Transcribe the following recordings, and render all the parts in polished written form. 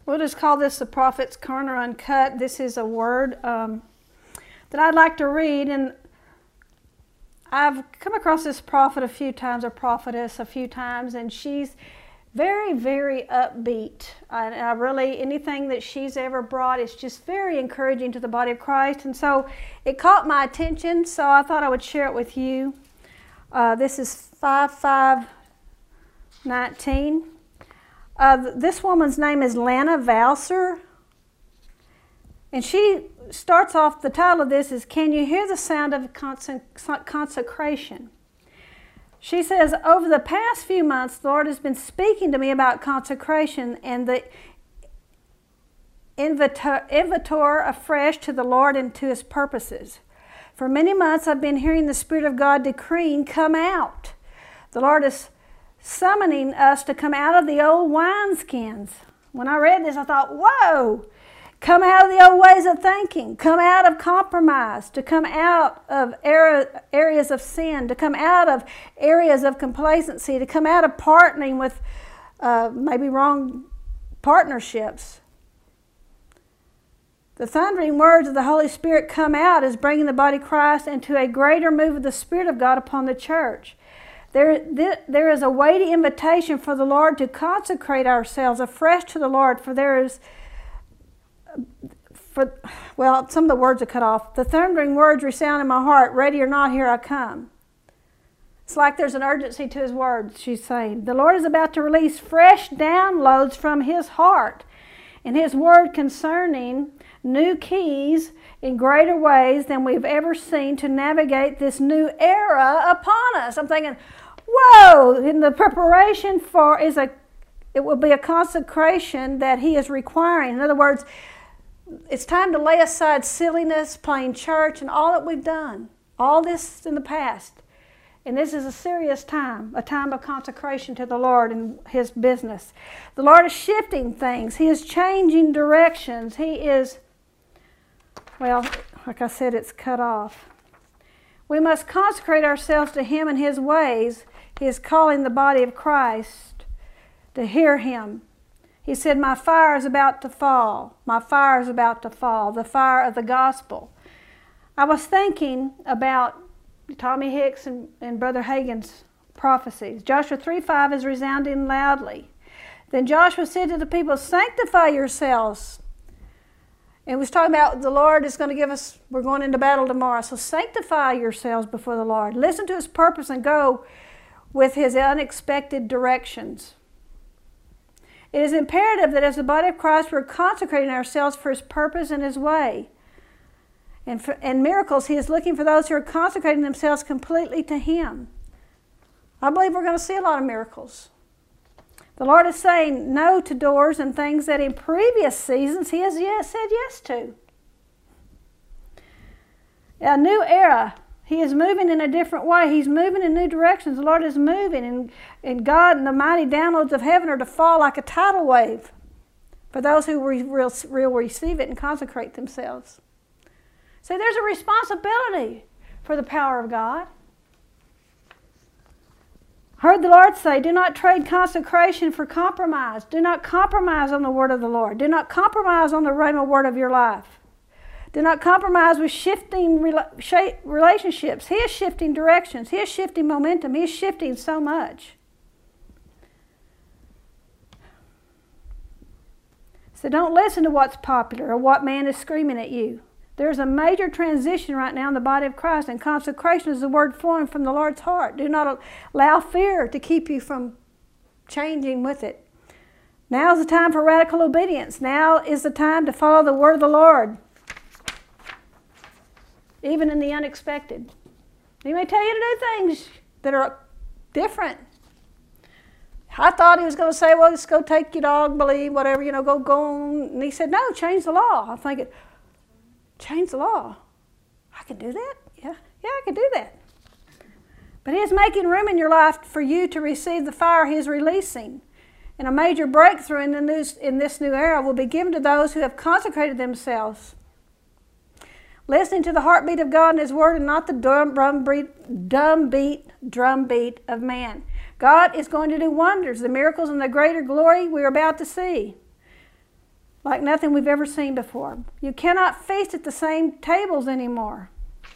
We'll just call this the Prophet's Corner Uncut. This is a word that I'd like to read, and I've come across this prophet a few times, or prophetess a few times, and she's very, very upbeat. I really, anything that she's ever brought is just very encouraging to the body of Christ, and so it caught my attention, so I thought I would share it with you. This is 5/5/19. This woman's name is Lana Valser, and she starts off, the title of this is, Can You Hear the Sound of Consecration? She says, over the past few months, the Lord has been speaking to me about consecration and the invitor afresh to the Lord and to His purposes. For many months, I've been hearing the Spirit of God decreeing, come out. The Lord is summoning us to come out of the old wineskins. When I read this, I thought, whoa! Come out of the old ways of thinking. Come out of compromise. To come out of areas of sin. To come out of areas of complacency. To come out of partnering with maybe wrong partnerships. The thundering words of the Holy Spirit, come out, is bringing the body of Christ into a greater move of the Spirit of God upon the church. There is a weighty invitation for the Lord to consecrate ourselves afresh to the Lord, for there is, some of the words are cut off. The thundering words resound in my heart, ready or not, here I come. It's like there's an urgency to His words, she's saying. The Lord is about to release fresh downloads from His heart and His word concerning new keys in greater ways than we've ever seen to navigate this new era upon us. I'm thinking, whoa, in the preparation for it will be a consecration that He is requiring. In other words, it's time to lay aside silliness, playing church, and all that we've done. All this in the past. And this is a serious time, a time of consecration to the Lord and His business. The Lord is shifting things. He is changing directions. He is, like I said, it's cut off. We must consecrate ourselves to Him and His ways. He is calling the body of Christ to hear Him. He said, my fire is about to fall. My fire is about to fall. The fire of the gospel. I was thinking about Tommy Hicks and Brother Hagin's prophecies. Joshua 3:5 is resounding loudly. Then Joshua said to the people, sanctify yourselves. And it was talking about the Lord is going to give us, we're going into battle tomorrow. So sanctify yourselves before the Lord. Listen to His purpose and go with His unexpected directions. It is imperative that as the body of Christ, we're consecrating ourselves for His purpose and His way. And miracles, He is looking for those who are consecrating themselves completely to Him. I believe we're going to see a lot of miracles. The Lord is saying no to doors and things that in previous seasons He has said yes to. A new era. He is moving in a different way. He's moving in new directions. The Lord is moving, and God and the mighty downloads of heaven are to fall like a tidal wave for those who will receive it and consecrate themselves. So there's a responsibility for the power of God. I heard the Lord say, do not trade consecration for compromise. Do not compromise on the word of the Lord. Do not compromise on the rhema word of your life. Do not compromise with shifting relationships. He is shifting directions. He is shifting momentum. He is shifting so much. So don't listen to what's popular or what man is screaming at you. There's a major transition right now in the body of Christ, and consecration is the word flowing from the Lord's heart. Do not allow fear to keep you from changing with it. Now is the time for radical obedience. Now is the time to follow the word of the Lord, even in the unexpected. He may tell you to do things that are different. I thought He was going to say, well, just go take your dog, believe, whatever, go on. And He said, no, change the law. I'm thinking, change the law? I can do that? Yeah, I can do that. But He is making room in your life for you to receive the fire He is releasing. And a major breakthrough in this new era will be given to those who have consecrated themselves. Listening to the heartbeat of God and His word, and not the drumbeat of man. God is going to do wonders, the miracles and the greater glory we are about to see. like nothing we've ever seen before. You cannot feast at the same tables anymore.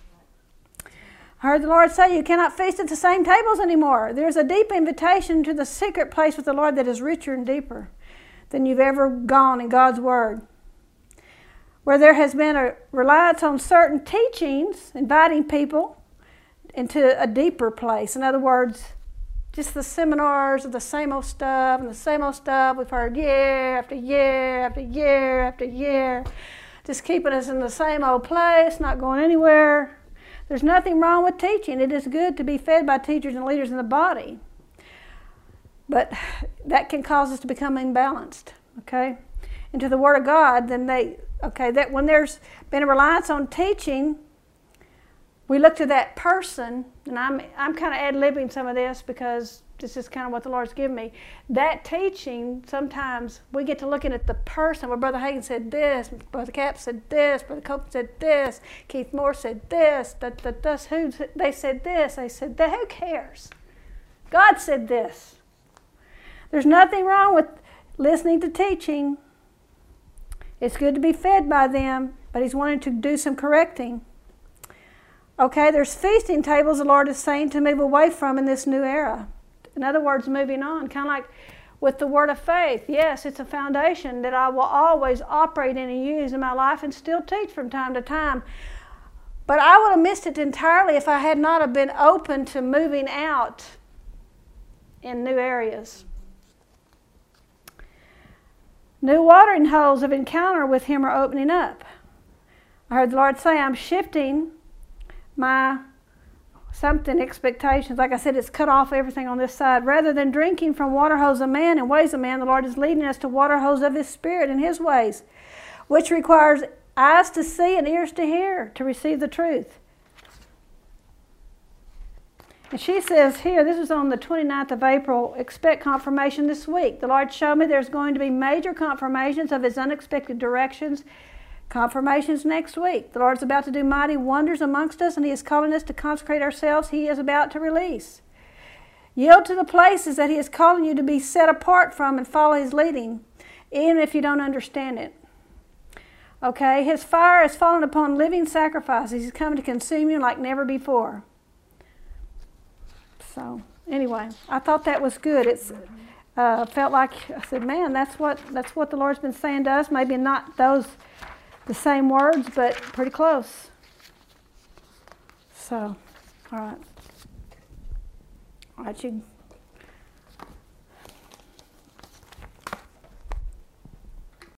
I heard the Lord say you cannot feast at the same tables anymore. There's a deep invitation to the secret place with the Lord that is richer and deeper than you've ever gone in God's Word. Where there has been a reliance on certain teachings, inviting people into a deeper place. In other words, just the seminars of the same old stuff and the same old stuff we've heard year after year after year after year, just keeping us in the same old place, not going anywhere. There's nothing wrong with teaching. It is good to be fed by teachers and leaders in the body. But that can cause us to become imbalanced, okay? Into the Word of God, then that when there's been a reliance on teaching, we look to that person, and I'm kind of ad-libbing some of this because this is kind of what the Lord's given me. That teaching, sometimes we get to looking at the person. Well, Brother Hagin said this, Brother Cap said this, Brother Copeland said this, Keith Moore said this, they said this, they said that. Who cares? God said this. There's nothing wrong with listening to teaching. It's good to be fed by them, but He's wanting to do some correcting. Okay, there's feasting tables the Lord is saying to move away from in this new era. In other words, moving on, kind of like with the word of faith. Yes, it's a foundation that I will always operate in and use in my life and still teach from time to time. But I would have missed it entirely if I had not have been open to moving out in new areas. New watering holes of encounter with Him are opening up. I heard the Lord say, I'm shifting my expectations. Like I said, it's cut off everything on this side. Rather than drinking from water holes of man and ways of man, the Lord is leading us to water holes of His Spirit and His ways, which requires eyes to see and ears to hear to receive the truth. And she says here, this is on the 29th of April, expect confirmation this week. The Lord showed me there's going to be major confirmations of His unexpected directions. Confirmations next week. The Lord's about to do mighty wonders amongst us, and He is calling us to consecrate ourselves. He is about to release. Yield to the places that He is calling you to be set apart from and follow His leading, even if you don't understand it. Okay, His fire has fallen upon living sacrifices. He's coming to consume you like never before. So, anyway, I thought that was good. It's felt like, I said, man, that's what the Lord's been saying to us. Maybe not the same words, but pretty close. So, all right. All right, you